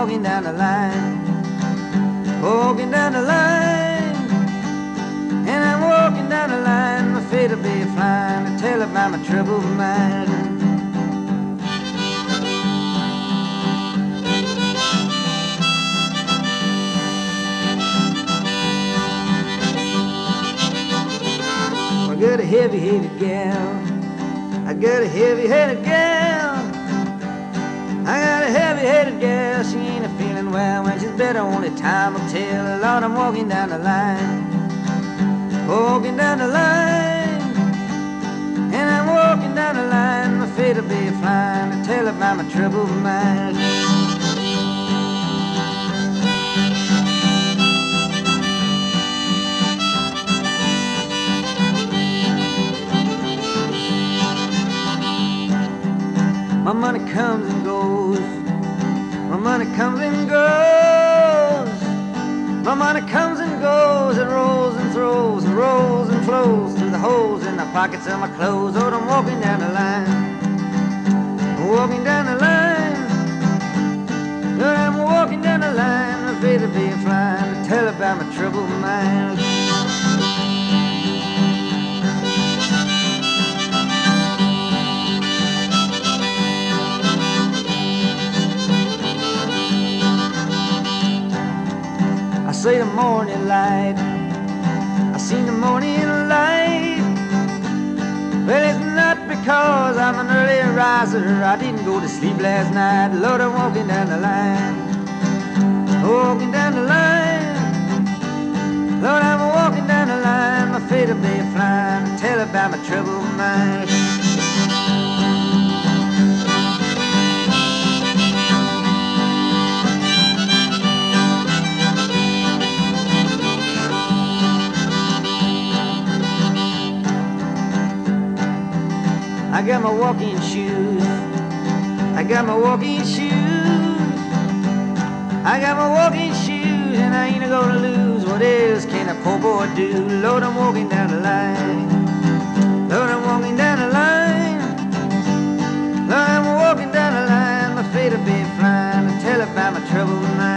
walking down the line, walking down the line, and I'm walking down the line. My fate will be flying to tell about my troubled mind. I got a heavy-headed gal, I got a heavy-headed gal, I got a heavy-headed gal. She ain't a feeling well, when she's better only time will tell. Lord, I'm walking down the line, walking down the line, and I'm walking down the line. My fate will be flying to tell about my troubled mind. My money comes and goes, my money comes and goes, my money comes and goes, it rolls and throws, and rolls and flows through the holes in the pockets of my clothes. Oh, I'm walking down the line, walking down the line, Lord, I'm walking down the line. My fate will be flying to tell about my troubled mind. I say the morning light, I seen the morning light. Well, it's not because I'm an early riser, I didn't go to sleep last night. Lord, I'm walking down the line, walking down the line, Lord, I'm walking down the line. My fate will be flying to tell about my troubled mind. I got my walking shoes, I got my walking shoes, I got my walking shoes, and I ain't gonna lose. What else can a poor boy do? Lord, I'm walking down the line, Lord, I'm walking down the line, Lord, I'm walking down the line. My fate will be flying to tell about my troubled mind.